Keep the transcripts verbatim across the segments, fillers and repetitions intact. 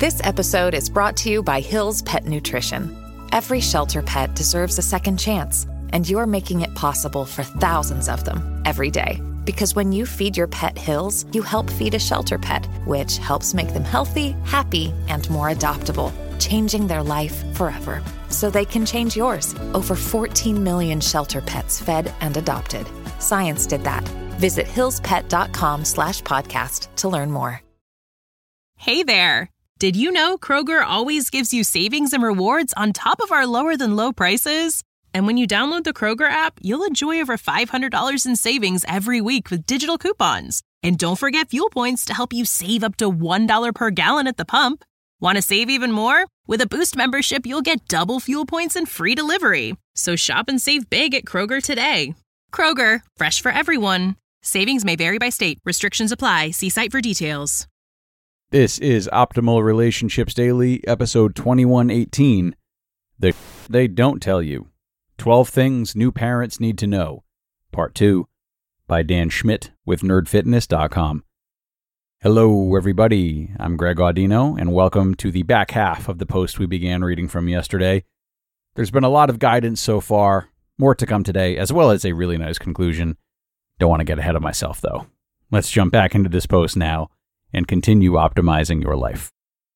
This episode is brought to you by Hill's Pet Nutrition. Every shelter pet deserves a second chance, and you're making it possible for thousands of them every day. Because when you feed your pet Hill's, you help feed a shelter pet, which helps make them healthy, happy, and more adoptable, changing their life forever. So they can change yours. Over fourteen million shelter pets fed and adopted. Science did that. Visit hillspet.com slash podcast to learn more. Hey there. Did you know Kroger always gives you savings and rewards on top of our lower than low prices? And when you download the Kroger app, you'll enjoy over five hundred dollars in savings every week with digital coupons. And don't forget fuel points to help you save up to one dollar per gallon at the pump. Want to save even more? With a Boost membership, you'll get double fuel points and free delivery. So shop and save big at Kroger today. Kroger, fresh for everyone. Savings may vary by state. Restrictions apply. See site for details. This is Optimal Relationships Daily, episode twenty-one eighteen. The They Don't Tell You. twelve Things New Parents Need to Know. Part two, by Dan Schmidt with nerd fitness dot com. Hello, everybody. I'm Greg Audino, and welcome to the back half of the post we began reading from yesterday. There's been a lot of guidance so far, more to come today, as well as a really nice conclusion. Don't want to get ahead of myself, though. Let's jump back into this post now and continue optimizing your life.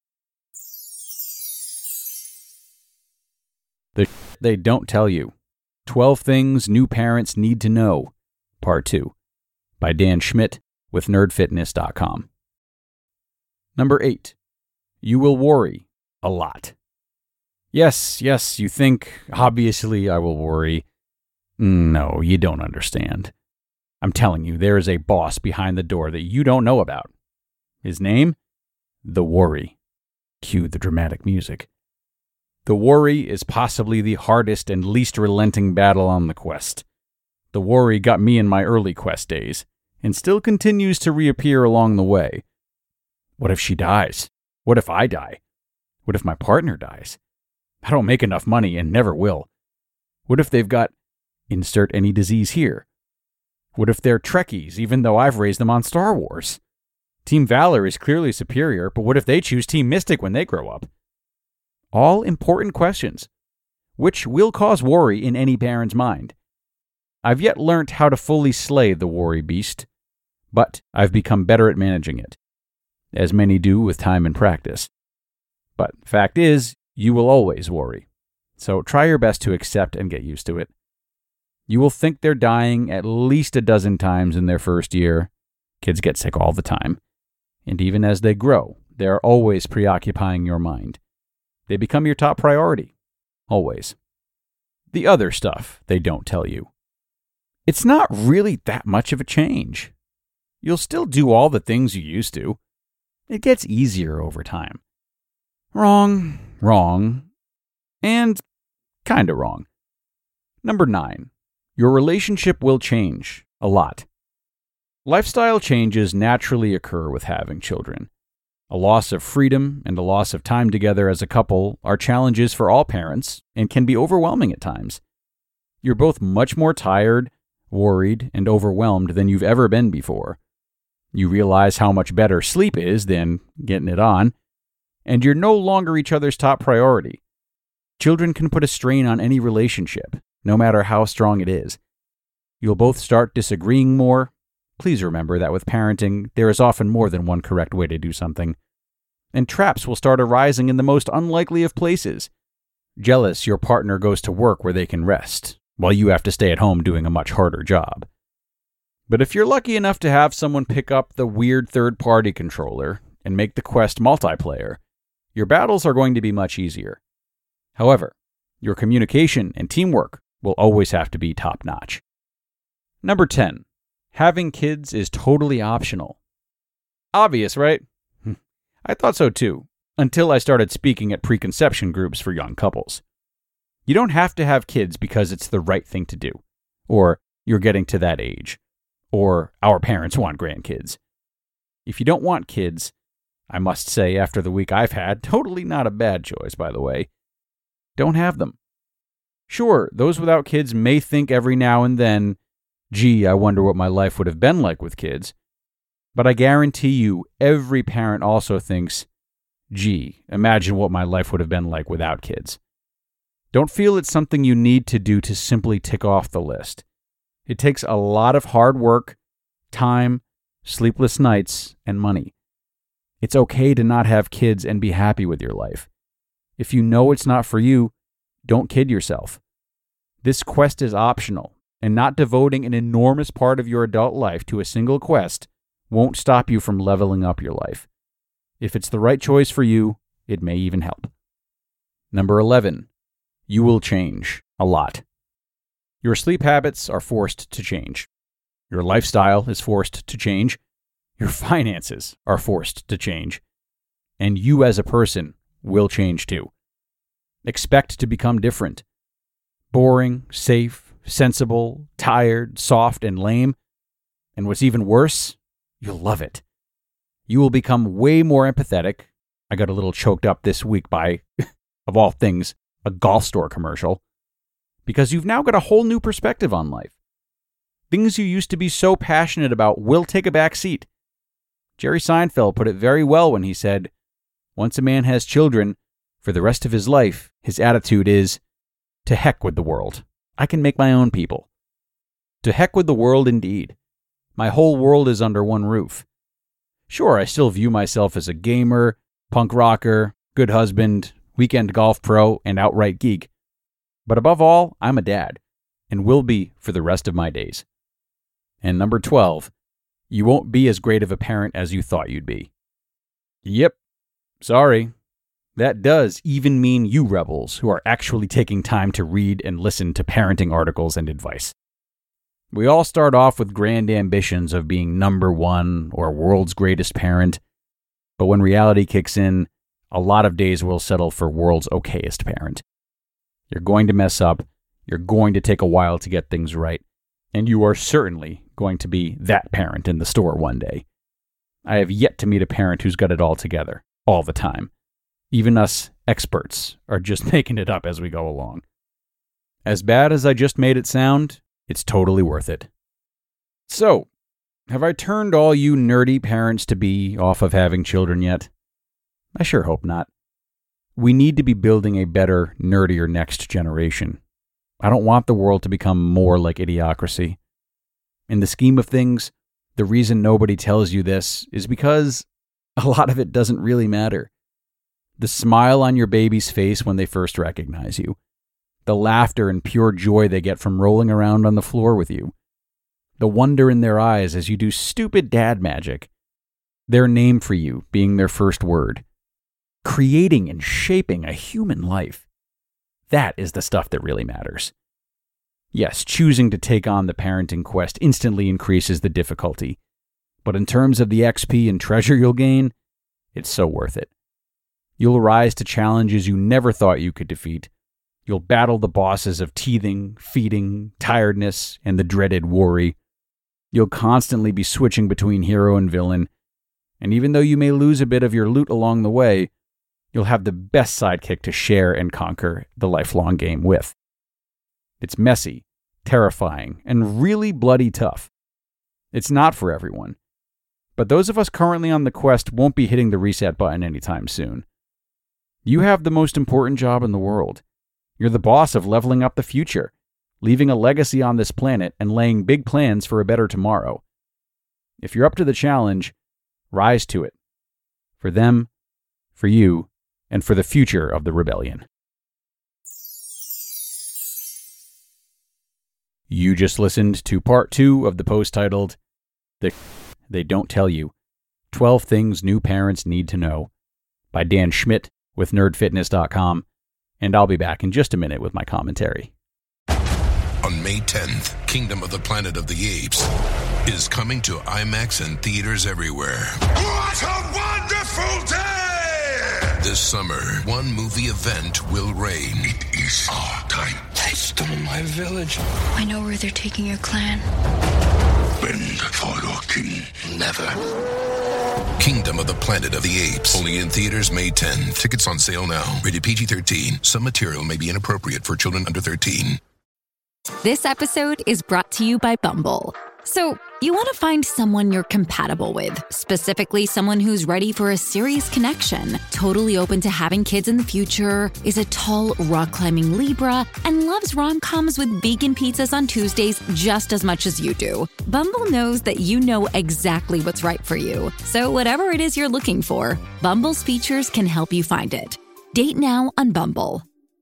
The They Don't Tell You. twelve Things New Parents Need to Know. Part two, by Dan Schmidt with nerd fitness dot com. Number eight. You will worry a lot. Yes, yes, you think, obviously I will worry. No, you don't understand. I'm telling you, there is a boss behind the door that you don't know about. His name? The Worry. Cue the dramatic music. The worry is possibly the hardest and least relenting battle on the quest. The worry got me in my early quest days, and still continues to reappear along the way. What if she dies? What if I die? What if my partner dies? I don't make enough money and never will. What if they've got insert any disease here? What if they're Trekkies, even though I've raised them on Star Wars? Team Valor is clearly superior, but what if they choose Team Mystic when they grow up? All important questions, which will cause worry in any parent's mind. I've yet learnt how to fully slay the worry beast, but I've become better at managing it, as many do with time and practice. But fact is, you will always worry, so try your best to accept and get used to it. You will think they're dying at least a dozen times in their first year. Kids get sick all the time. And even as they grow, they are always preoccupying your mind. They become your top priority. Always. The other stuff they don't tell you. It's not really that much of a change. You'll still do all the things you used to. It gets easier over time. Wrong, wrong, and kinda wrong. Number nine. Your relationship will change a lot. Lifestyle changes naturally occur with having children. A loss of freedom and a loss of time together as a couple are challenges for all parents and can be overwhelming at times. You're both much more tired, worried, and overwhelmed than you've ever been before. You realize how much better sleep is than getting it on, and you're no longer each other's top priority. Children can put a strain on any relationship, no matter how strong it is. You'll both start disagreeing more. Please remember that with parenting, there is often more than one correct way to do something. And traps will start arising in the most unlikely of places. Jealous your partner goes to work where they can rest, while you have to stay at home doing a much harder job. But if you're lucky enough to have someone pick up the weird third-party controller and make the quest multiplayer, your battles are going to be much easier. However, your communication and teamwork will always have to be top-notch. Number ten. Having kids is totally optional. Obvious, right? I thought so too, until I started speaking at preconception groups for young couples. You don't have to have kids because it's the right thing to do, or you're getting to that age, or our parents want grandkids. If you don't want kids, I must say after the week I've had, totally not a bad choice, by the way, don't have them. Sure, those without kids may think every now and then, gee, I wonder what my life would have been like with kids. But I guarantee you, every parent also thinks, Gee, imagine what my life would have been like without kids. Don't feel it's something you need to do to simply tick off the list. It takes a lot of hard work, time, sleepless nights, and money. It's okay to not have kids and be happy with your life. If you know it's not for you, don't kid yourself. This quest is optional, and not devoting an enormous part of your adult life to a single quest won't stop you from leveling up your life. If it's the right choice for you, it may even help. Number eleven. You will change a lot. Your sleep habits are forced to change. Your lifestyle is forced to change. Your finances are forced to change. And you as a person will change too. Expect to become different. Boring, safe, sensible, tired, soft, and lame. And what's even worse, you'll love it. You will become way more empathetic. I got a little choked up this week by, of all things, a golf store commercial. Because you've now got a whole new perspective on life. Things you used to be so passionate about will take a back seat. Jerry Seinfeld put it very well when he said, once a man has children, for the rest of his life, his attitude is, to heck with the world. I can make my own people. To heck with the world indeed. My whole world is under one roof. Sure, I still view myself as a gamer, punk rocker, good husband, weekend golf pro, and outright geek. But above all, I'm a dad, and will be for the rest of my days. And number twelve, you won't be as great of a parent as you thought you'd be. Yep, sorry. That does even mean you rebels who are actually taking time to read and listen to parenting articles and advice. We all start off with grand ambitions of being number one or world's greatest parent, but when reality kicks in, a lot of days we'll settle for world's okayest parent. You're going to mess up, you're going to take a while to get things right, and you are certainly going to be that parent in the store one day. I have yet to meet a parent who's got it all together, all the time. Even us experts are just making it up as we go along. As bad as I just made it sound, it's totally worth it. So, have I turned all you nerdy parents to be off of having children yet? I sure hope not. We need to be building a better, nerdier next generation. I don't want the world to become more like Idiocracy. In the scheme of things, the reason nobody tells you this is because a lot of it doesn't really matter. The smile on your baby's face when they first recognize you. The laughter and pure joy they get from rolling around on the floor with you. The wonder in their eyes as you do stupid dad magic. Their name for you being their first word. Creating and shaping a human life. That is the stuff that really matters. Yes, choosing to take on the parenting quest instantly increases the difficulty. But in terms of the X P and treasure you'll gain, it's so worth it. You'll rise to challenges you never thought you could defeat. You'll battle the bosses of teething, feeding, tiredness, and the dreaded worry. You'll constantly be switching between hero and villain. And even though you may lose a bit of your loot along the way, you'll have the best sidekick to share and conquer the lifelong game with. It's messy, terrifying, and really bloody tough. It's not for everyone. But those of us currently on the quest won't be hitting the reset button anytime soon. You have the most important job in the world. You're the boss of leveling up the future, leaving a legacy on this planet and laying big plans for a better tomorrow. If you're up to the challenge, rise to it. For them, for you, and for the future of the rebellion. You just listened to part two of the post titled, The They Don't Tell You, twelve Things New Parents Need to Know, by Dan Schmidt with nerd fitness dot com, and I'll be back in just a minute with my commentary. On May tenth, Kingdom of the Planet of the Apes is coming to IMAX and theaters everywhere. What a wonderful day! This summer, one movie event will reign. It is our time. They stole my village. I know where they're taking your clan. Bend for your king. Never. Kingdom of the Planet of the Apes. Only in theaters May tenth. Tickets on sale now. Rated P G thirteen. Some material may be inappropriate for children under thirteen. This episode is brought to you by Bumble. So, you want to find someone you're compatible with, specifically someone who's ready for a serious connection, totally open to having kids in the future, is a tall, rock-climbing Libra, and loves rom-coms with vegan pizzas on Tuesdays just as much as you do. Bumble knows that you know exactly what's right for you. So whatever it is you're looking for, Bumble's features can help you find it. Date now on Bumble.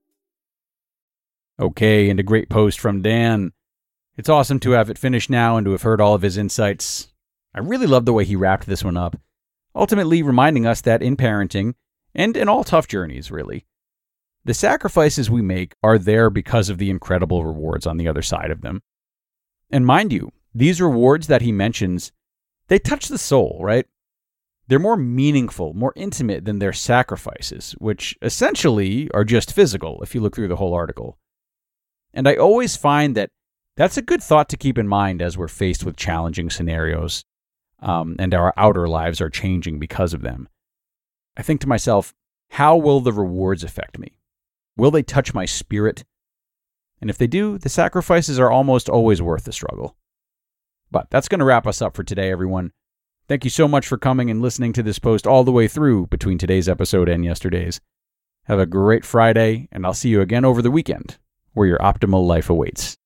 Okay, and a great post from Dan. It's awesome to have it finished now and to have heard all of his insights. I really love the way he wrapped this one up, ultimately reminding us that in parenting, and in all tough journeys, really, the sacrifices we make are there because of the incredible rewards on the other side of them. And mind you, these rewards that he mentions, they touch the soul, right? They're more meaningful, more intimate than their sacrifices, which essentially are just physical, if you look through the whole article. And I always find that that's a good thought to keep in mind as we're faced with challenging scenarios, um, and our outer lives are changing because of them. I think to myself, how will the rewards affect me? Will they touch my spirit? And if they do, the sacrifices are almost always worth the struggle. But that's going to wrap us up for today, everyone. Thank you so much for coming and listening to this post all the way through between today's episode and yesterday's. Have a great Friday, and I'll see you again over the weekend, where your optimal life awaits.